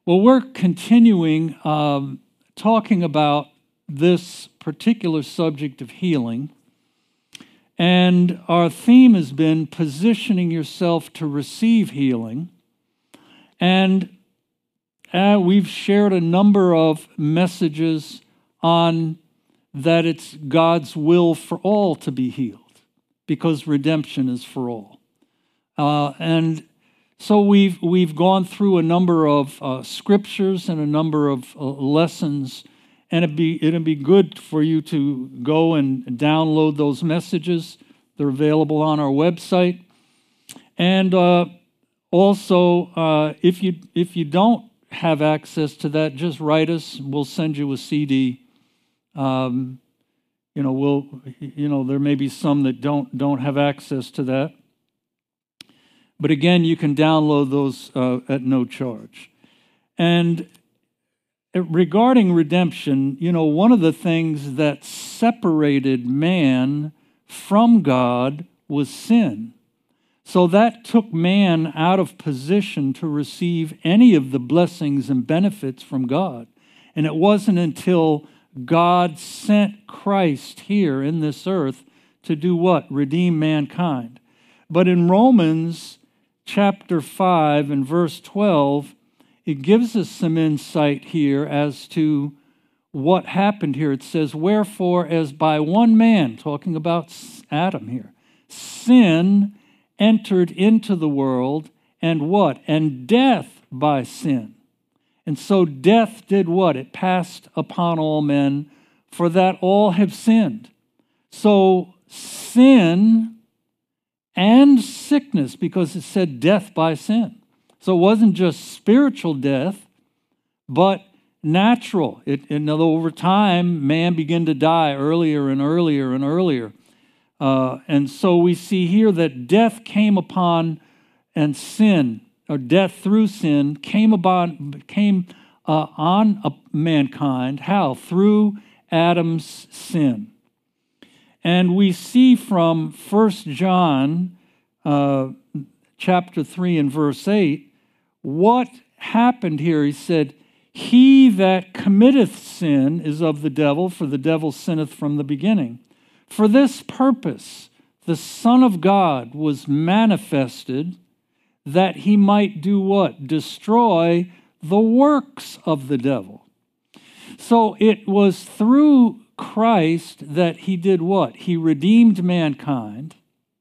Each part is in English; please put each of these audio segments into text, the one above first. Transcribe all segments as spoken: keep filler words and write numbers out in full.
Well, we're continuing um, talking about this particular subject of healing. And our theme has been positioning yourself to receive healing. And uh, we've shared a number of messages on that it's God's will for all to be healed, because redemption is for all. Uh, and so we've we've gone through a number of uh, scriptures and a number of uh, lessons, and it'd be it'd be good for you to go and download those messages. They're available on our website. And uh, also, uh, if you if you don't have access to that, just write us. We'll send you a C D. Um, you know, we'll you know there may be some that don't don't have access to that. But again, you can download those uh, at no charge. And regarding redemption, you know, one of the things that separated man from God was sin. So that took man out of position to receive any of the blessings and benefits from God. And it wasn't until God sent Christ here in this earth to do what? Redeem mankind. But in Romans chapter five and verse twelve, it gives us some insight here as to what happened here. It says, wherefore, as by one man, talking about Adam here, sin entered into the world, and what? And death by sin. And so death did what? It passed upon all men, for that all have sinned. So sin and sickness, because it said death by sin. So it wasn't just spiritual death, but natural. It, and over time, man began to die earlier and earlier and earlier. Uh, and so we see here that death came upon, and sin, or death through sin, came upon, came uh, on uh, mankind. How? Through Adam's sin. And we see from First John uh, chapter three and verse eight, what happened here. He said, he that committeth sin is of the devil, for the devil sinneth from the beginning. For this purpose the Son of God was manifested, that he might do what? Destroy the works of the devil. So it was through Christ that he did what? He redeemed mankind,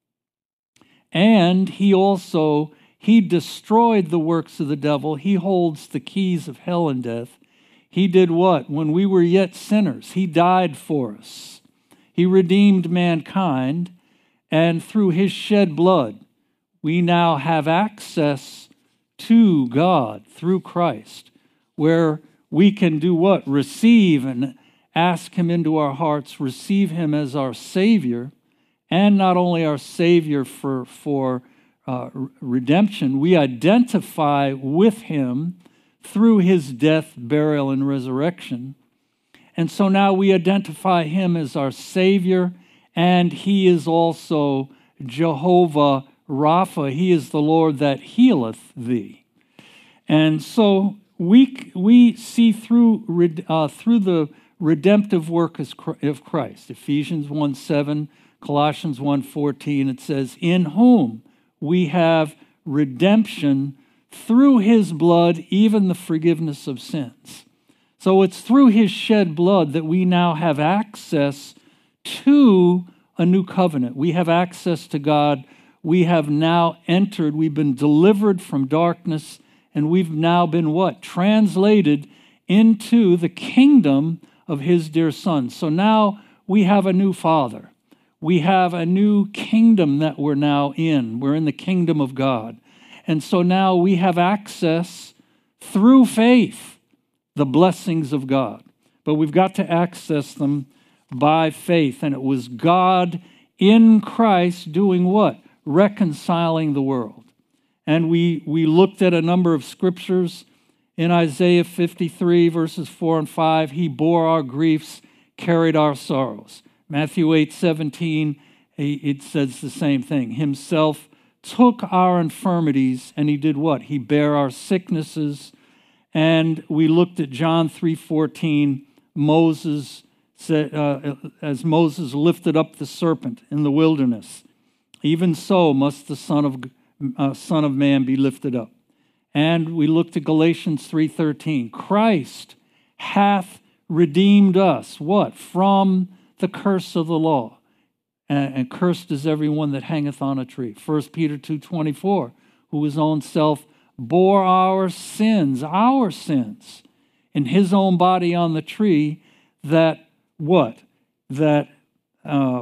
and he also, he destroyed the works of the devil. He holds the keys of hell and death. He did what? When we were yet sinners, he died for us. He redeemed mankind, and through his shed blood, we now have access to God through Christ, where we can do what? Receive and ask him into our hearts, receive him as our Savior, and not only our Savior for, for uh, redemption, we identify with him through his death, burial, and resurrection. And so now we identify him as our Savior, and he is also Jehovah Rapha. He is the Lord that healeth thee. And so we we see through uh, through the redemptive work of Christ. Ephesians one seven, Colossians one fourteen, it says, in whom we have redemption through his blood, even the forgiveness of sins. So it's through his shed blood that we now have access to a new covenant. We have access to God. We have now entered, we've been delivered from darkness, and we've now been what? Translated into the kingdom of his dear Son. So now we have a new Father. We have a new kingdom that we're now in. We're in the kingdom of God. And so now we have access through faith, the blessings of God. But we've got to access them by faith. And it was God in Christ doing what? Reconciling the world. And we, we looked at a number of scriptures in Isaiah fifty-three, verses four and five. He bore our griefs, carried our sorrows. Matthew eight seventeen, it says the same thing. Himself took our infirmities, and he did what? He bare our sicknesses. And we looked at John three fourteen, Moses said, uh, as Moses lifted up the serpent in the wilderness, even so must the Son of uh, Son of Man be lifted up. And we looked at Galatians three thirteen. Christ hath redeemed us, what? From the curse of the law. And, and cursed is everyone that hangeth on a tree. First Peter two twenty-four, who his own self bore our sins, our sins, in his own body on the tree, that what? That uh,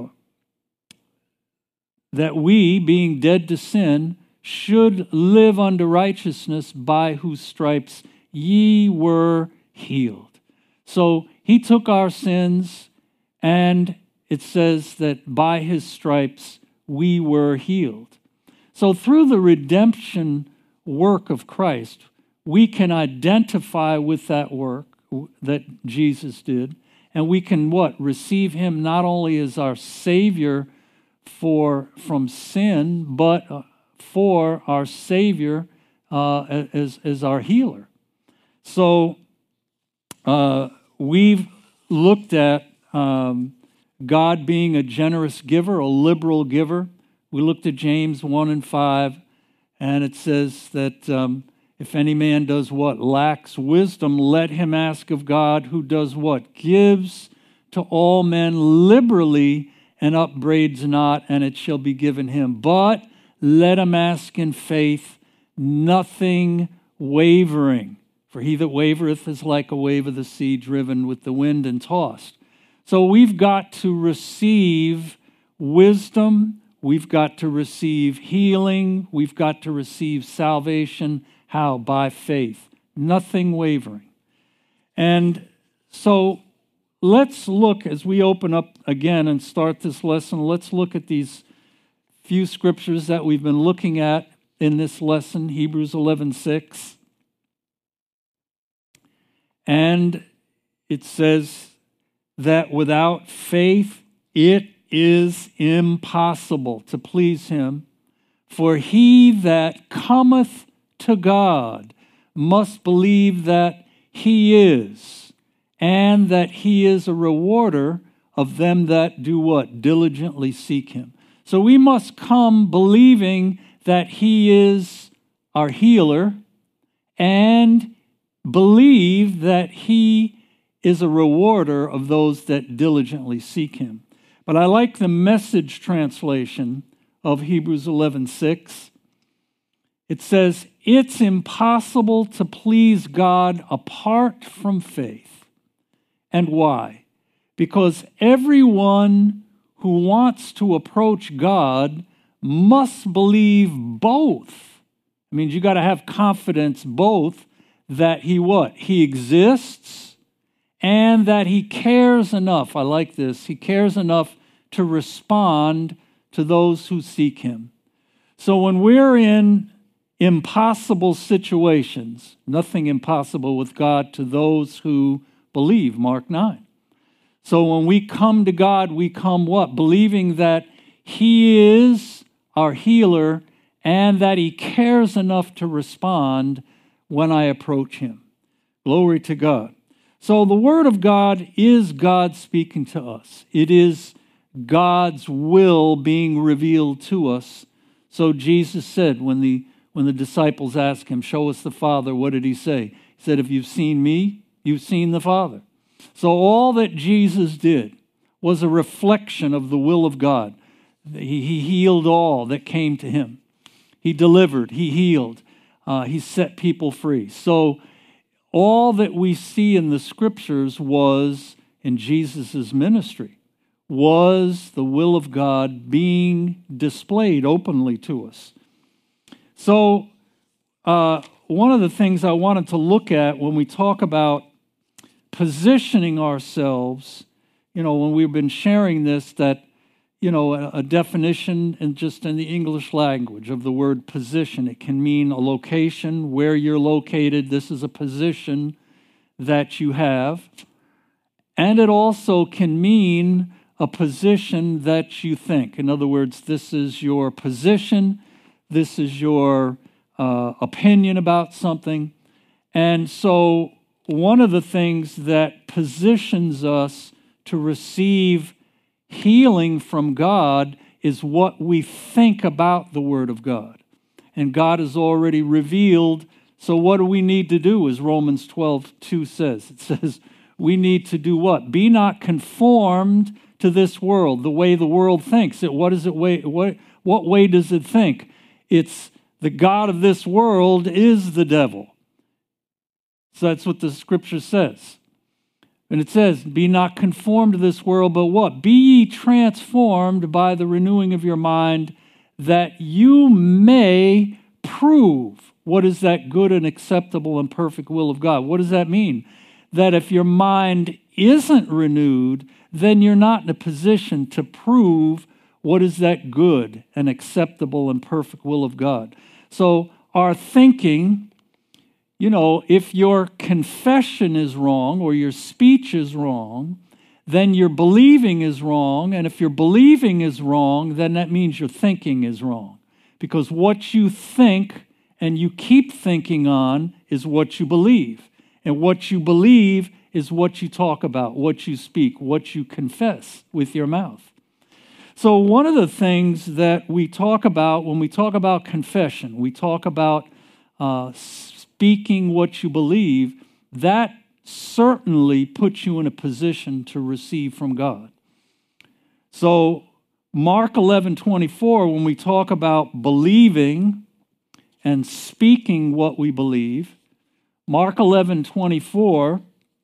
that we, being dead to sin, should live unto righteousness, by whose stripes ye were healed. So he took our sins, and it says that by his stripes we were healed. So through the redemption work of Christ, we can identify with that work that Jesus did, and we can what? Receive him not only as our Savior for from sin, but for our Savior uh, as, as our healer. So uh, we've looked at um, God being a generous giver, a liberal giver. We looked at James one and five, and it says that um, if any man does what? Lacks wisdom, let him ask of God, who does what? Gives to all men liberally and upbraids not, and it shall be given him. But let him ask in faith, nothing wavering. For he that wavereth is like a wave of the sea, driven with the wind and tossed. So we've got to receive wisdom. We've got to receive healing. We've got to receive salvation. How? By faith. Nothing wavering. And so let's look, as we open up again and start this lesson, let's look at these few scriptures that we've been looking at in this lesson, Hebrews eleven six. And it says that without faith it is impossible to please him. For he that cometh to God must believe that he is, and that he is a rewarder of them that do what? Diligently seek him. So we must come believing that he is our healer, and believe that he is a rewarder of those that diligently seek him. But I like the Message translation of Hebrews eleven six. It says, it's impossible to please God apart from faith. And why? Because everyone who wants to approach God must believe both. It means you got to have confidence both that he what? He exists, and that he cares enough. I like this. He cares enough to respond to those who seek him. So when we're in impossible situations, nothing impossible with God to those who believe, Mark nine. So when we come to God, we come what? Believing that he is our healer, and that he cares enough to respond when I approach him. Glory to God. So the Word of God is God speaking to us. It is God's will being revealed to us. So Jesus said, when the when the disciples asked him, show us the Father, what did he say? He said, if you've seen me, you've seen the Father. So all that Jesus did was a reflection of the will of God. He, he healed all that came to him. He delivered, he healed, uh, he set people free. So all that we see in the scriptures was, in Jesus' ministry, was the will of God being displayed openly to us. So uh, one of the things I wanted to look at when we talk about positioning ourselves, you know, when we've been sharing this, that, you know, a, a definition and just in the English language of the word position, it can mean a location, where you're located. This is a position that you have. And it also can mean a position that you think. In other words, this is your position, this is your uh, opinion about something. And so one of the things that positions us to receive healing from God is what we think about the Word of God. And God has already revealed. So what do we need to do, as Romans twelve two says? It says we need to do what? Be not conformed to this world, the way the world thinks. It, what is it way, what, what way does it think? It's the god of this world is the devil. So that's what the scripture says. And it says, be not conformed to this world, but what? Be ye transformed by the renewing of your mind, that you may prove what is that good and acceptable and perfect will of God. What does that mean? That if your mind isn't renewed, then you're not in a position to prove what is that good and acceptable and perfect will of God. So our thinking, you know, if your confession is wrong or your speech is wrong, then your believing is wrong. And if your believing is wrong, then that means your thinking is wrong. Because what you think and you keep thinking on is what you believe. And what you believe is what you talk about, what you speak, what you confess with your mouth. So one of the things that we talk about when we talk about confession, we talk about uh, speaking what you believe, that certainly puts you in a position to receive from God. So Mark eleven twenty-four, when we talk about believing and speaking what we believe, Mark eleven twenty-four,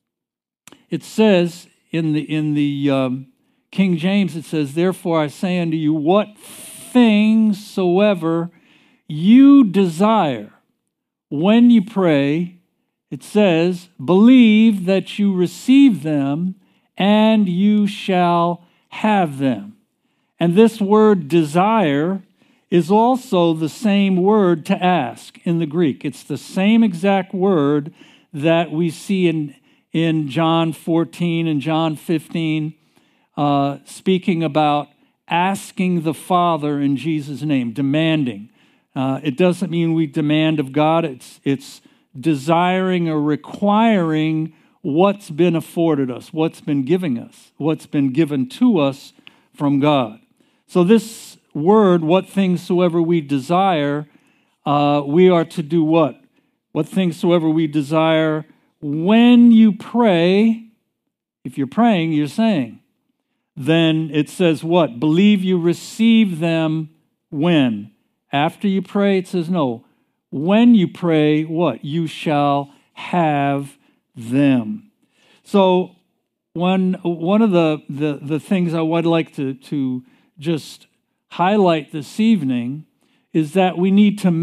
it says in the in the um, King James, it says, therefore I say unto you, what things soever you desire when you pray, it says, believe that you receive them, and you shall have them. And this word desire is also the same word to ask in the Greek. It's the same exact word that we see in, in John fourteen and John fifteen, uh, speaking about asking the Father in Jesus' name, demanding. Uh, it doesn't mean we demand of God. It's, it's desiring or requiring what's been afforded us, what's been giving us, what's been given to us from God. So this word, what things soever we desire, uh, we are to do what? What things soever we desire when you pray. If you're praying, you're saying. Then it says what? Believe you receive them when? After you pray, it says no. When you pray, what? You shall have them. So one, one of the, the, the things I would like to, to just highlight this evening is that we need to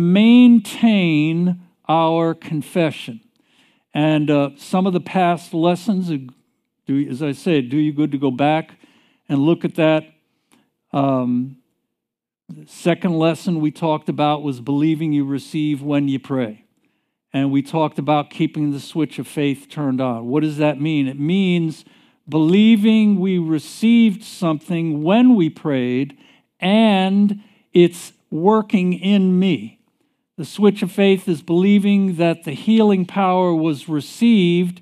maintain our confession. And uh, some of the past lessons, do, as I said, do you good to go back and look at that. Um, the second lesson we talked about was believing you receive when you pray. And we talked about keeping the switch of faith turned on. What does that mean? It means believing we received something when we prayed, and it's working in me. The switch of faith is believing that the healing power was received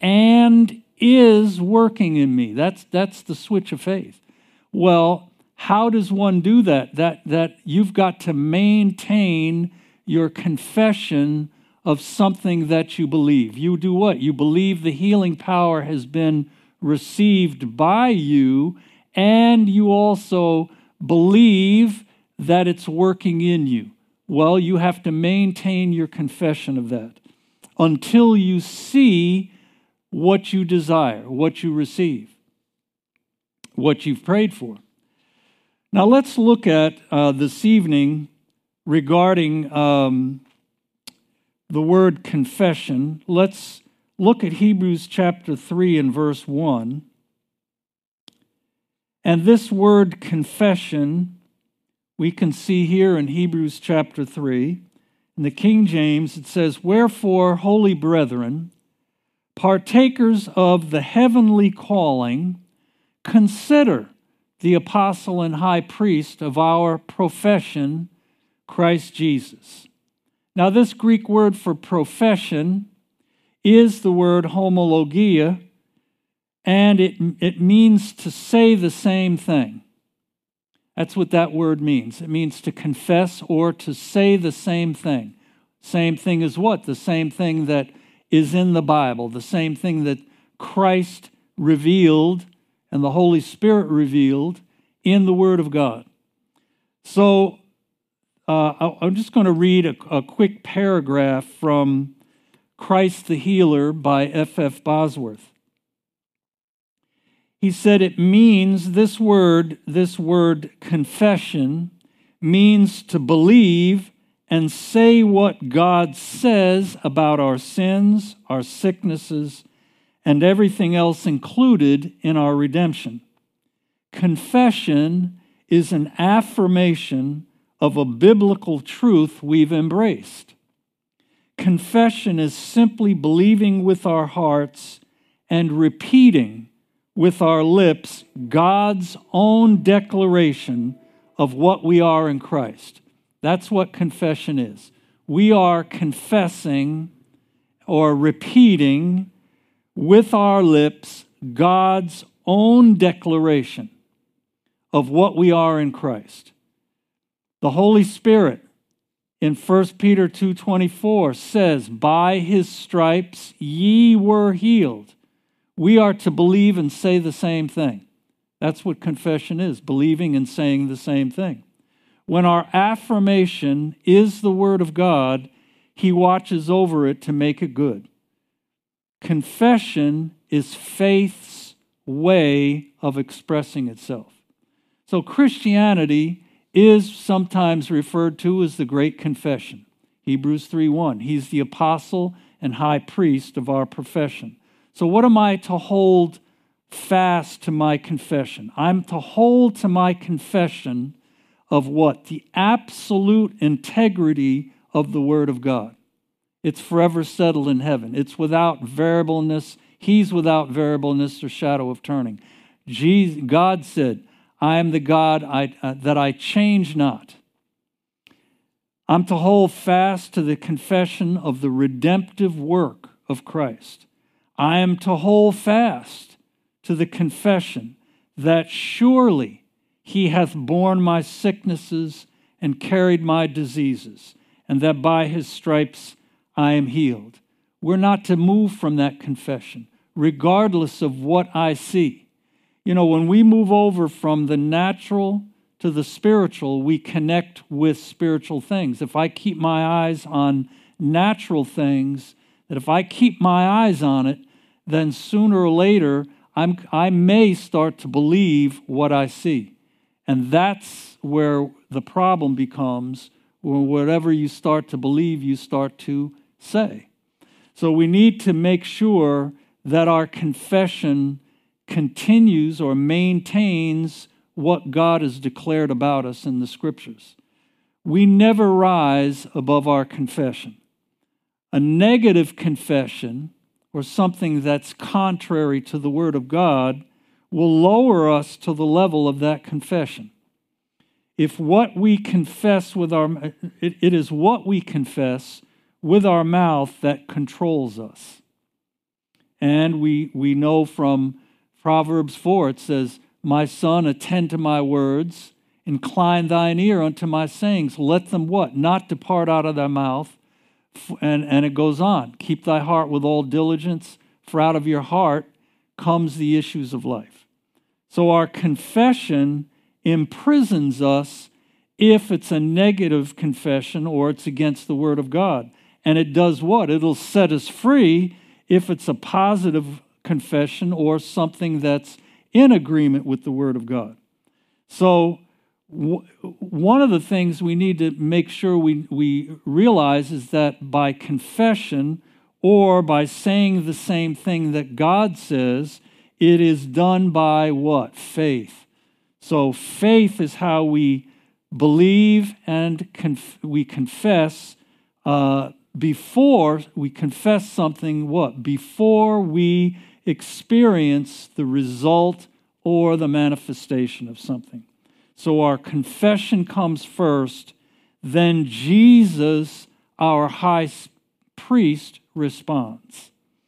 and is working in me. That's, that's the switch of faith. Well, how does one do that? That, that you've got to maintain your confession of something that you believe. You do what? You believe the healing power has been received by you, and you also believe that it's working in you. Well, you have to maintain your confession of that until you see what you desire, what you receive, what you've prayed for. Now let's look at uh, this evening regarding um, the word confession. Let's look at Hebrews chapter three and verse one. And this word confession, we can see here in Hebrews chapter three. In the King James, it says, wherefore, holy brethren, partakers of the heavenly calling, consider the apostle and high priest of our profession, Christ Jesus. Now, this Greek word for profession is the word homologia, and it, it means to say the same thing. That's what that word means. It means to confess or to say the same thing. Same thing as what? The same thing that is in the Bible, the same thing that Christ revealed and the Holy Spirit revealed in the Word of God. So uh, I'm just going to read a, a quick paragraph from Christ the Healer by F F Bosworth. He said it means, this word, this word confession, means to believe and say what God says about our sins, our sicknesses, and everything else included in our redemption. Confession is an affirmation of a biblical truth we've embraced. Confession is simply believing with our hearts and repeating with our lips God's own declaration of what we are in Christ. That's what confession is. We are confessing or repeating with our lips God's own declaration of what we are in Christ. The Holy Spirit in First Peter two twenty-four says, "By his stripes ye were healed." We are to believe and say the same thing. That's what confession is, believing and saying the same thing. When our affirmation is the Word of God, he watches over it to make it good. Confession is faith's way of expressing itself. So Christianity is sometimes referred to as the Great Confession. Hebrews three one. He's the apostle and high priest of our profession. So what am I to hold fast to my confession? I'm to hold to my confession of what? The absolute integrity of the Word of God. It's forever settled in heaven. It's without variableness. He's without variableness or shadow of turning. Jesus, God said, "I am the God I, uh, that I change not." I'm to hold fast to the confession of the redemptive work of Christ. I am to hold fast to the confession that surely he hath borne my sicknesses and carried my diseases, and that by his stripes I am healed. We're not to move from that confession, regardless of what I see. You know, when we move over from the natural to the spiritual, we connect with spiritual things. If I keep my eyes on natural things, that if I keep my eyes on it, then sooner or later, I'm, I may start to believe what I see. And that's where the problem becomes, where whatever you start to believe, you start to say. So we need to make sure that our confession continues or maintains what God has declared about us in the Scriptures. We never rise above our confession. A negative confession, or something that's contrary to the Word of God, will lower us to the level of that confession. If what we confess with our, it, it is what we confess with our mouth that controls us. And we, we know from Proverbs four, it says, "My son, attend to my words, incline thine ear unto my sayings. Let them" what? "Not depart out of thy mouth." And, and it goes on. "Keep thy heart with all diligence, for out of your heart comes the issues of life." So our confession imprisons us if it's a negative confession or it's against the Word of God. And it does what? It'll set us free if it's a positive confession or something that's in agreement with the Word of God. So w- one of the things we need to make sure we, we realize is that by confession or by saying the same thing that God says, it is done by what? Faith. So faith is how we believe and conf- we confess uh, before we confess something, what? Before we experience the result or the manifestation of something. So our confession comes first, then Jesus, our high priest, responds.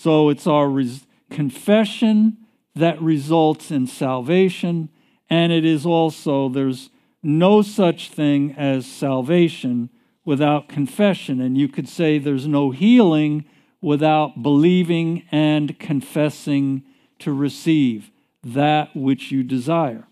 So it's our res- confession that results in salvation, and it is also, there's no such thing as salvation without confession. And you could say there's no healing without believing and confessing to receive that which you desire.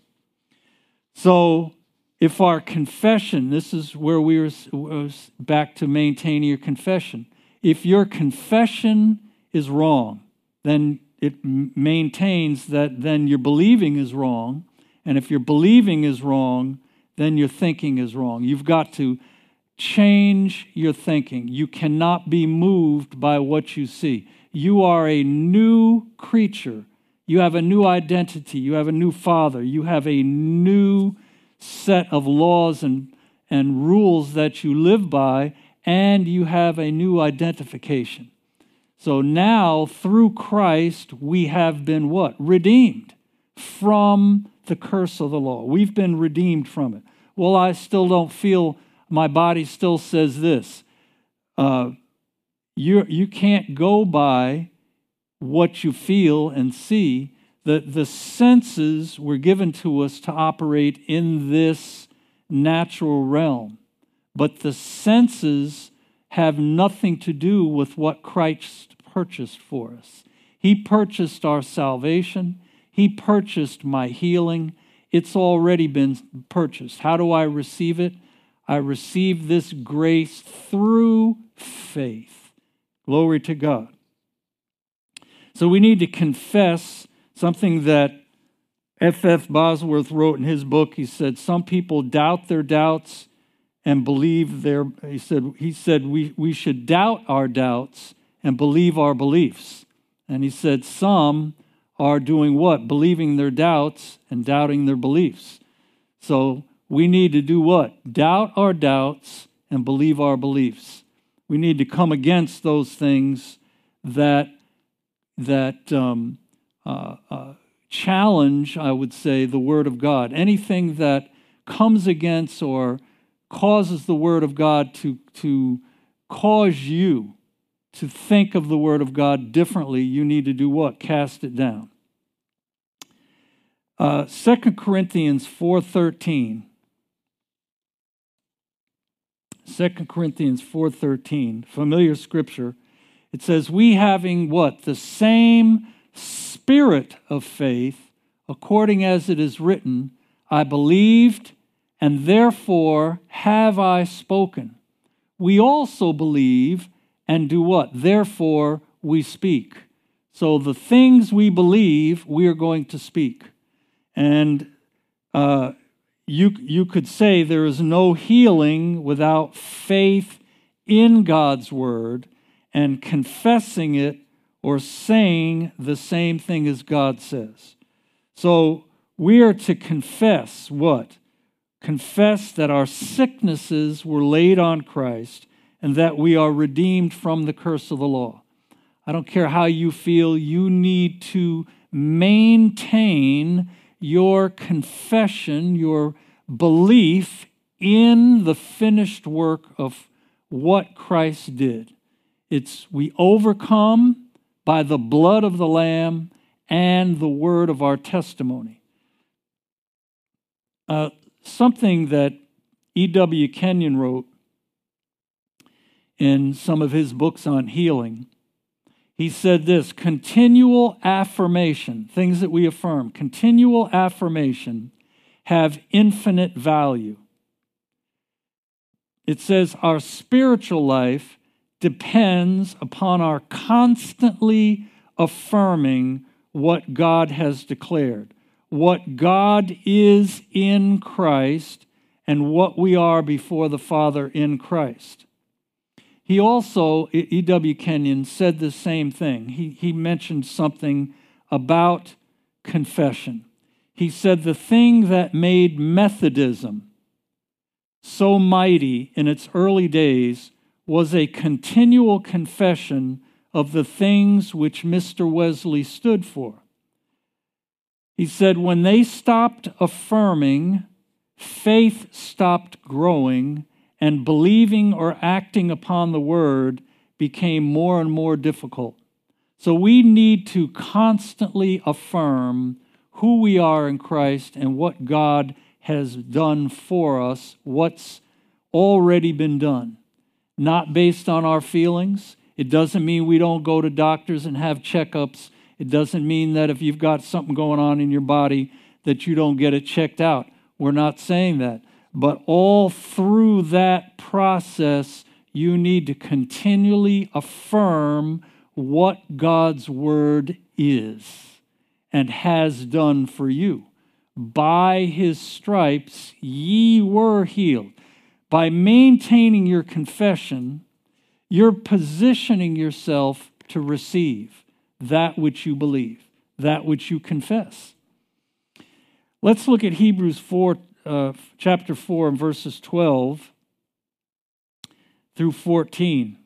So if our confession, this is where we were back to maintaining your confession. If your confession is wrong, then it maintains that then your believing is wrong. And if your believing is wrong, then your thinking is wrong. You've got to change your thinking. You cannot be moved by what you see. You are a new creature. You have a new identity. You have a new father. You have a new set of laws and, and rules that you live by, and you have a new identification. So now, through Christ, we have been what? Redeemed from the curse of the law. We've been redeemed from it. Well, I still don't feel, my body still says this. Uh, you you can't go by what you feel and see. The, the senses were given to us to operate in this natural realm. But the senses have nothing to do with what Christ purchased for us. He purchased our salvation. He purchased my healing. It's already been purchased. How do I receive it? I receive this grace through faith. Glory to God. So we need to confess something that F F Bosworth wrote in his book. He said, some people doubt their doubts and believe their, he said, he said we, we should doubt our doubts and believe our beliefs. And he said some are doing what? Believing their doubts and doubting their beliefs. So we need to do what? Doubt our doubts and believe our beliefs. We need to come against those things that, that, um, Uh, uh, challenge, I would say, the Word of God. Anything that comes against or causes the Word of God to, to cause you to think of the Word of God differently, you need to do what? Cast it down. Uh, Second Corinthians four thirteen. Second Corinthians four thirteen, familiar scripture. It says, we having what? The same spirit of faith, according as it is written, I believed, and therefore have I spoken. We also believe and do what? Therefore we speak. So the things we believe, we are going to speak. And uh, you, you could say there is no healing without faith in God's word and confessing it or saying the same thing as God says. So we are to confess what? Confess that our sicknesses were laid on Christ and that we are redeemed from the curse of the law. I don't care how you feel, you need to maintain your confession, your belief in the finished work of what Christ did. It's we overcome by the blood of the Lamb and the word of our testimony. Uh, something that E W Kenyon wrote in some of his books on healing, he said this, continual affirmation, things that we affirm, continual affirmation have infinite value. It says our spiritual life depends upon our constantly affirming what God has declared, what God is in Christ, and what we are before the Father in Christ. He also, E W Kenyon, said the same thing. He, he mentioned something about confession. He said the thing that made Methodism so mighty in its early days was a continual confession of the things which Mister Wesley stood for. He said, when they stopped affirming, faith stopped growing, and believing or acting upon the word became more and more difficult. So we need to constantly affirm who we are in Christ and what God has done for us, what's already been done. Not based on our feelings. It doesn't mean we don't go to doctors and have checkups. It doesn't mean that if you've got something going on in your body that you don't get it checked out. We're not saying that. But all through that process, you need to continually affirm what God's word is and has done for you. By his stripes ye were healed. By maintaining your confession, you're positioning yourself to receive that which you believe, that which you confess. Let's look at Hebrews four, uh, chapter four, and verses twelve through fourteen.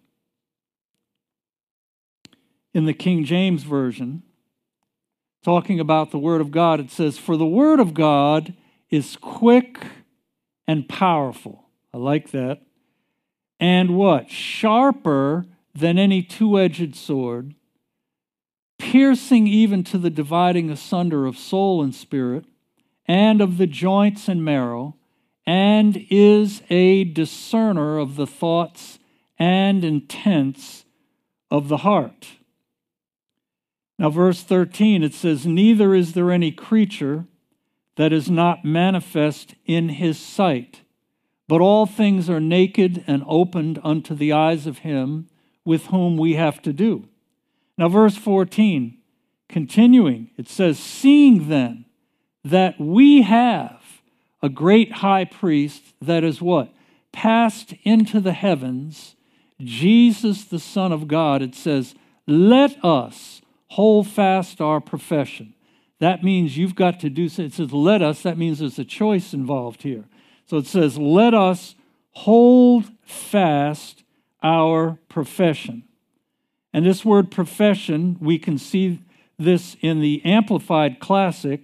In the King James Version, talking about the Word of God, it says, "For the Word of God is quick and powerful." I like that. And what? "Sharper than any two-edged sword, piercing even to the dividing asunder of soul and spirit, and of the joints and marrow, and is a discerner of the thoughts and intents of the heart." Now, verse thirteen, it says, "Neither is there any creature that is not manifest in his sight, but all things are naked and opened unto the eyes of him with whom we have to do." Now, verse fourteen, continuing, it says, "Seeing then that we have a great high priest that is" what? "Passed into the heavens, Jesus the Son of God," it says, "let us hold fast our profession." That means you've got to do, it says let us, that means there's a choice involved here. So it says, let us hold fast our profession. And this word profession, we can see this in the Amplified Classic.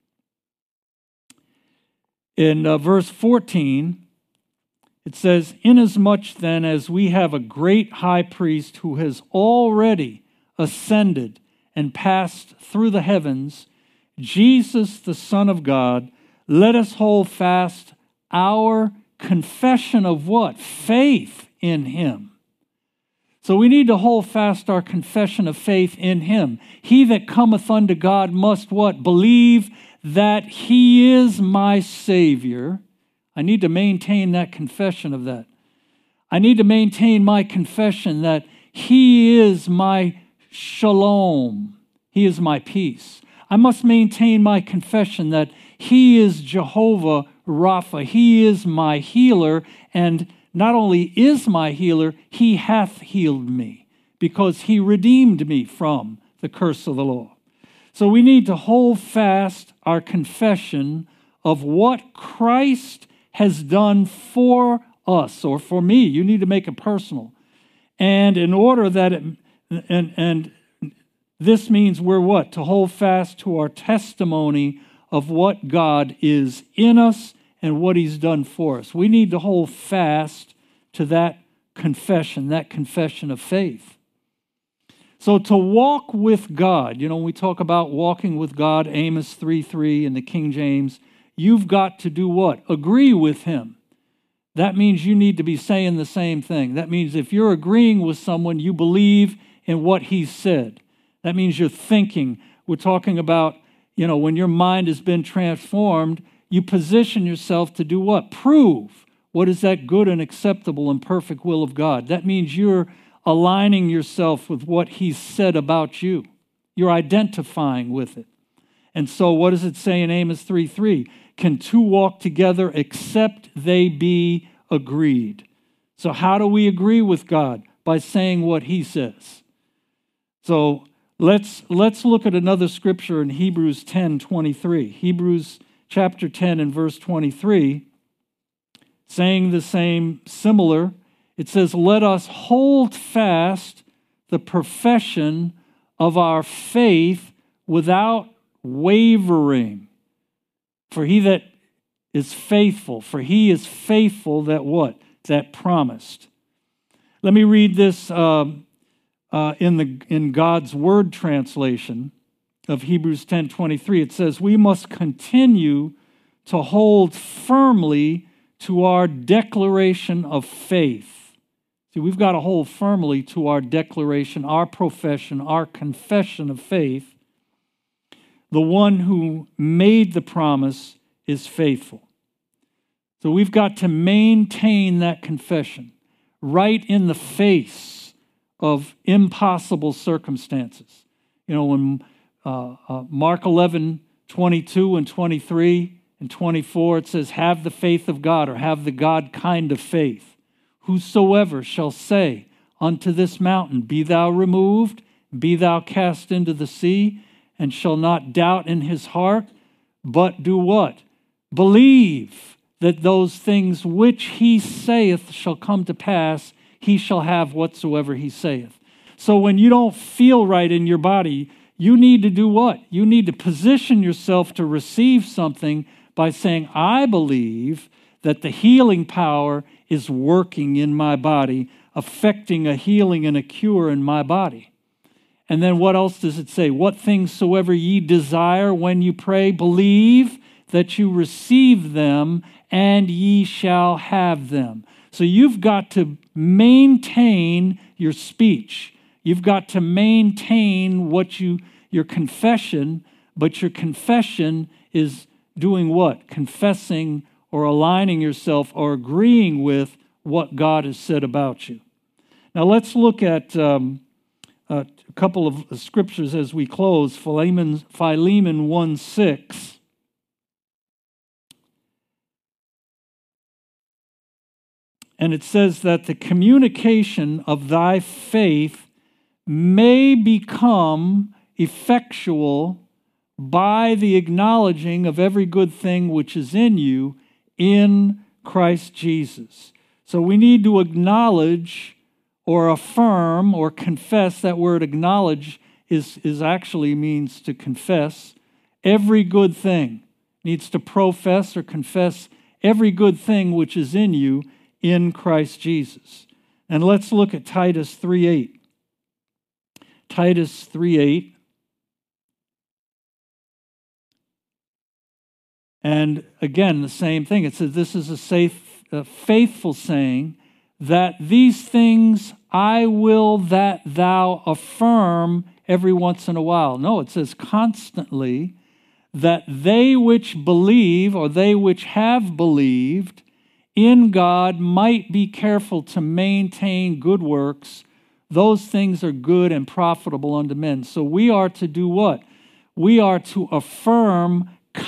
In uh, verse fourteen, it says, "Inasmuch then as we have a great high priest who has already ascended and passed through the heavens, Jesus the Son of God, let us hold fast our confession of" what? Faith in him. So we need to hold fast our confession of faith in him. "He that cometh unto God must" what? "Believe that he is my Savior." I need to maintain that confession of that. I need to maintain my confession that he is my shalom. He is my peace. I must maintain my confession that he is Jehovah Rapha. He is my healer, and not only is my healer, he hath healed me because he redeemed me from the curse of the law. So we need to hold fast our confession of what Christ has done for us, or for me. You need to make it personal. And in order that it, and, and this means we're what? To hold fast to our testimony of what God is in us and what he's done for us. We need to hold fast to that confession, that confession of faith. So to walk with God, you know, when we talk about walking with God, Amos three three in the King James, you've got to do what? Agree with him. That means you need to be saying the same thing. That means if you're agreeing with someone, you believe in what he said. That means you're thinking. We're talking about, you know, when your mind has been transformed, you position yourself to do what? Prove what is that good and acceptable and perfect will of God. That means you're aligning yourself with what he's said about you. You're identifying with it. And so what does it say in Amos three three? Can two walk together except they be agreed? So how do we agree with God? By saying what he says. So let's let's look at another scripture in Hebrews ten twenty-three. Hebrews chapter ten and verse twenty-three, saying the same, similar. It says, let us hold fast the profession of our faith without wavering. For he that is faithful, for he is faithful that what? That promised. Let me read this um, uh, in the in God's Word translation of Hebrews ten twenty-three, it says, we must continue to hold firmly to our declaration of faith. See, we've got to hold firmly to our declaration, our profession, our confession of faith. The one who made the promise is faithful. So we've got to maintain that confession right in the face of impossible circumstances. You know, when uh, uh, Mark eleven twenty-two and twenty-three and twenty-four, it says, have the faith of God, or have the God kind of faith. Whosoever shall say unto this mountain, be thou removed, be thou cast into the sea, and shall not doubt in his heart, but do what? Believe that those things which he saith shall come to pass, he shall have whatsoever he saith. So when you don't feel right in your body, you need to do what? You need to position yourself to receive something by saying, I believe that the healing power is working in my body, affecting a healing and a cure in my body. And then what else does it say? What things soever ye desire when you pray, believe that you receive them, and ye shall have them. So you've got to maintain your speech. You've got to maintain what you your confession, but your confession is doing what? Confessing or aligning yourself or agreeing with what God has said about you. Now let's look at um, a couple of scriptures as we close. Philemon, Philemon one six. And it says that the communication of thy faith may become effectual by the acknowledging of every good thing which is in you in Christ Jesus. So we need to acknowledge or affirm or confess. That word acknowledge is, is actually means to confess. Every good thing needs to profess or confess every good thing which is in you in Christ Jesus. And let's look at Titus three eight. Titus three eight. And again, the same thing. It says, this is a safe, a faithful saying, that these things I will that thou affirm every once in a while. No, it says constantly, that they which believe, or they which have believed in God might be careful to maintain good works. Those things are good and profitable unto men. So we are to do what? We are to affirm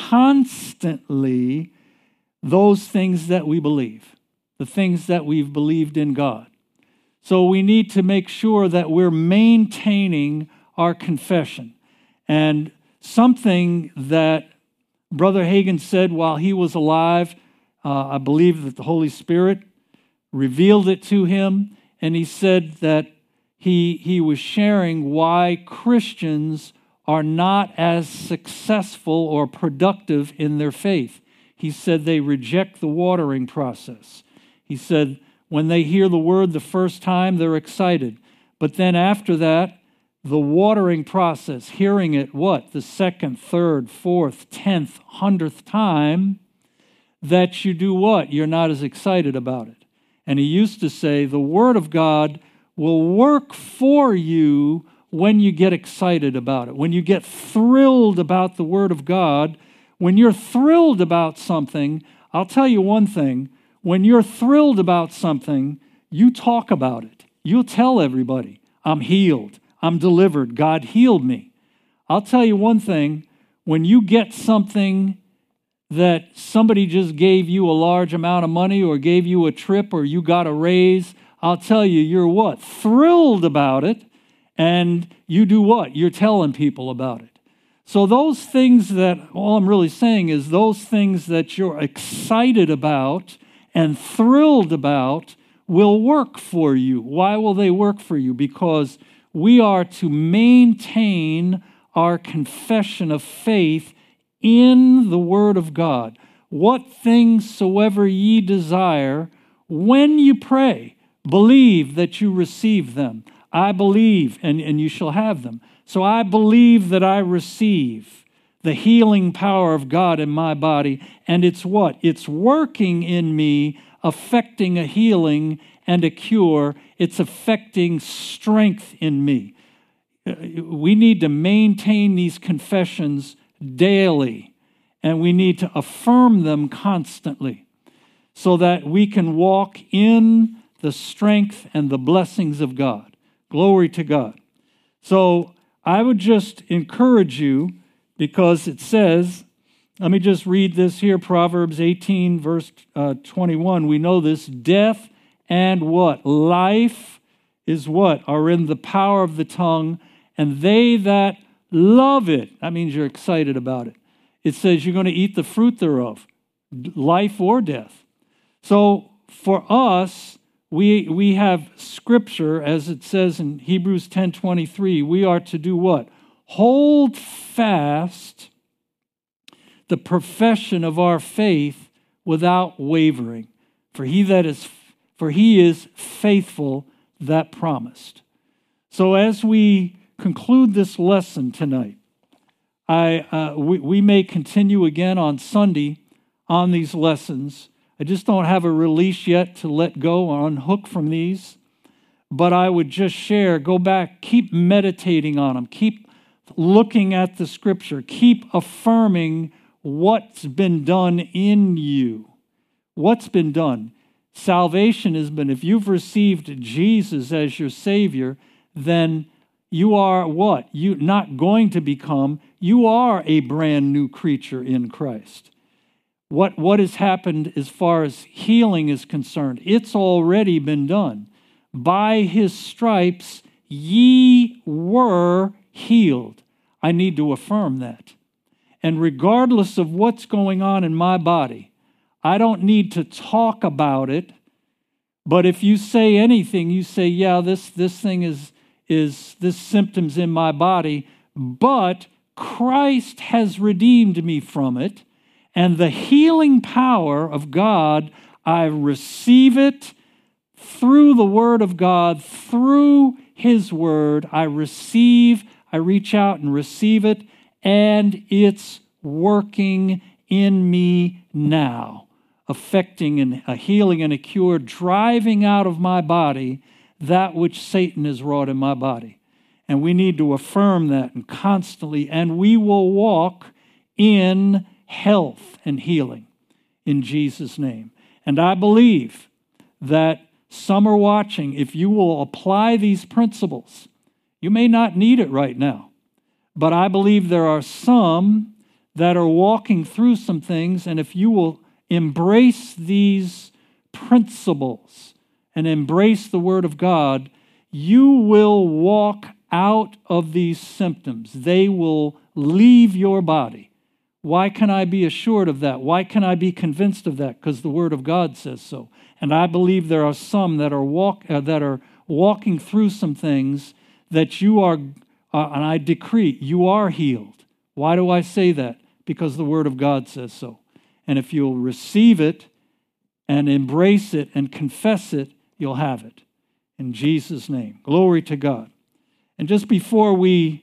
constantly those things that we believe, the things that we've believed in God. So we need to make sure that we're maintaining our confession. And something that Brother Hagin said while he was alive, uh, I believe that the Holy Spirit revealed it to him, and he said that he, he was sharing why Christians are not as successful or productive in their faith. He said they reject the watering process. He said when they hear the word the first time, they're excited. But then after that, the watering process, hearing it, what? The second, third, fourth, tenth, hundredth time, that you do what? You're not as excited about it. And he used to say, the Word of God will work for you when you get excited about it, when you get thrilled about the Word of God. When you're thrilled about something, I'll tell you one thing, when you're thrilled about something, you talk about it. You'll tell everybody, I'm healed, I'm delivered, God healed me. I'll tell you one thing, when you get something that somebody just gave you a large amount of money or gave you a trip or you got a raise, I'll tell you, you're what? Thrilled about it, and you do what? You're telling people about it. So those things that, all I'm really saying is those things that you're excited about and thrilled about will work for you. Why will they work for you? Because we are to maintain our confession of faith in the Word of God. What things soever ye desire, when you pray, believe that you receive them. I believe, and, and you shall have them. So I believe that I receive the healing power of God in my body, and it's what? It's working in me, affecting a healing and a cure. It's affecting strength in me. We need to maintain these confessions daily, and we need to affirm them constantly so that we can walk in the strength and the blessings of God. Glory to God. So I would just encourage you, because it says, let me just read this here, Proverbs eighteen, verse uh, twenty-one. We know this, death and what? Life is what? Are in the power of the tongue, and they that love it, that means you're excited about it. It says you're going to eat the fruit thereof, life or death. So for us, we, we have Scripture, as it says in Hebrews ten twenty-three, we are to do what? Hold fast the profession of our faith without wavering, for he that is for he is faithful that promised. So as we conclude this lesson tonight, I uh, we, we may continue again on Sunday on these lessons. I just don't have a release yet to let go or unhook from these, but I would just share, go back, keep meditating on them, keep looking at the Scripture, keep affirming what's been done in you. What's been done? Salvation has been, if you've received Jesus as your Savior, then you are what? You not going to become, you are a brand new creature in Christ. What, what has happened as far as healing is concerned? It's already been done. By his stripes ye were healed. I need to affirm that. And regardless of what's going on in my body, I don't need to talk about it. But if you say anything, you say, yeah, this, this thing is, is, this symptom's in my body, but Christ has redeemed me from it. And the healing power of God, I receive it through the Word of God, through His Word. I receive, I reach out and receive it, and it's working in me now, affecting a healing and a cure, driving out of my body that which Satan has wrought in my body. And we need to affirm that and constantly, and we will walk in health and healing in Jesus' name. And I believe that some are watching. If you will apply these principles, you may not need it right now, but I believe there are some that are walking through some things, and if you will embrace these principles and embrace the Word of God, you will walk out of these symptoms. They will leave your body. Why can I be assured of that? Why can I be convinced of that? Because the Word of God says so. And I believe there are some that are walk uh, that are walking through some things that you are, uh, and I decree, you are healed. Why do I say that? Because the Word of God says so. And if you'll receive it and embrace it and confess it, you'll have it. In Jesus' name. Glory to God. And just before we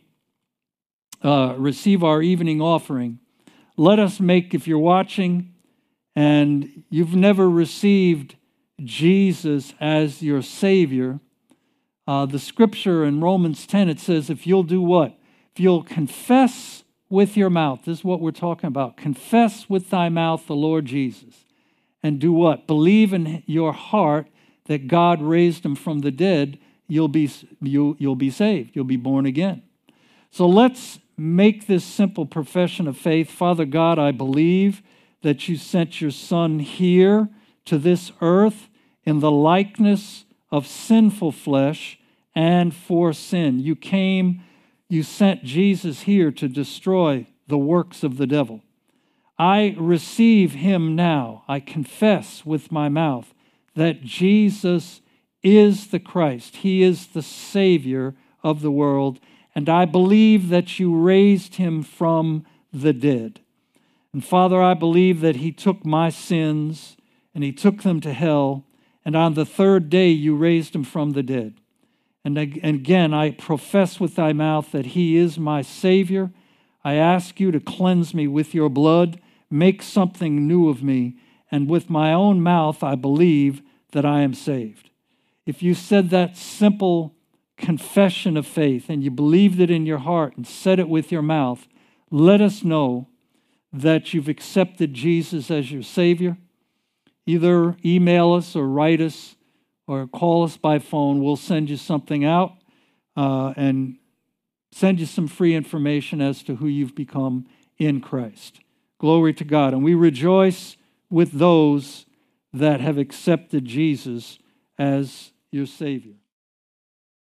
uh, receive our evening offering, let us make, if you're watching and you've never received Jesus as your Savior, uh, the Scripture in Romans ten, it says, if you'll do what? If you'll confess with your mouth, this is what we're talking about, confess with thy mouth the Lord Jesus, and do what? Believe in your heart that God raised him from the dead, you'll be, you'll, you'll be saved. You'll be born again. So let's make this simple profession of faith. Father God, I believe that you sent your Son here to this earth in the likeness of sinful flesh and for sin. You came, you sent Jesus here to destroy the works of the devil. I receive him now. I confess with my mouth that Jesus is the Christ. He is the Savior of the world. And I believe that you raised him from the dead. And Father, I believe that he took my sins and he took them to hell. And on the third day, you raised him from the dead. And again, I profess with thy mouth that he is my Savior. I ask you to cleanse me with your blood, make something new of me, and with my own mouth I believe that I am saved. If you said that simple confession of faith and you believed it in your heart and said it with your mouth, let us know that you've accepted Jesus as your Savior. Either email us or write us or call us by phone. We'll send you something out uh, and send you some free information as to who you've become in Christ. Glory to God. And we rejoice with those that have accepted Jesus as your Savior.